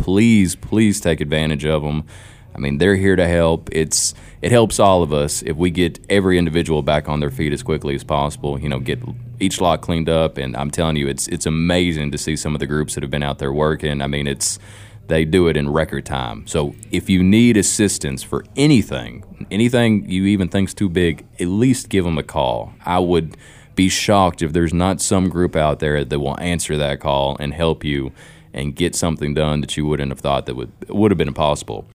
please take advantage of them. I mean, they're here to help. It helps all of us if we get every individual back on their feet as quickly as possible. Get each lot cleaned up, and I'm telling you, it's amazing to see some of the groups that have been out there working. I mean, they do it in record time. So if you need assistance for anything you even think's too big, at least give them a call. I would be shocked if there's not some group out there that will answer that call and help you and get something done that you wouldn't have thought that would have been impossible.